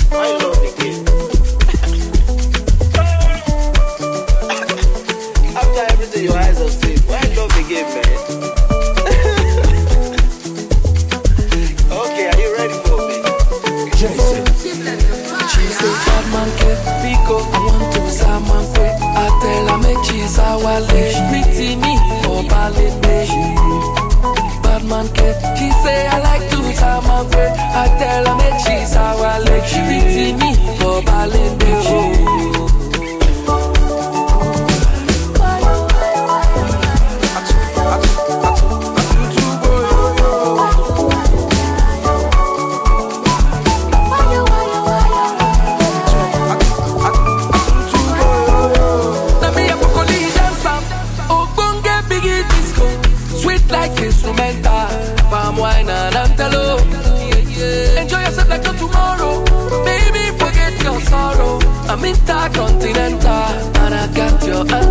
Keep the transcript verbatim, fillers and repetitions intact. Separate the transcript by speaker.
Speaker 1: Why love again? After everything your eyes have seen, why love again, man? Okay, are you ready for me?
Speaker 2: Jason.
Speaker 3: She say bad man ke Pico, I want to Saman kwe. I tell her make she's our lady. Pretty me for ballet day. Bad man ke, she say I like to Saman kwe. I tell her make she's our lady. Pretty me for ballet day. Like instrumental, palm wine and antelope. Enjoy yourself like no tomorrow. Baby, forget your sorrow. I'm intercontinental, and I got your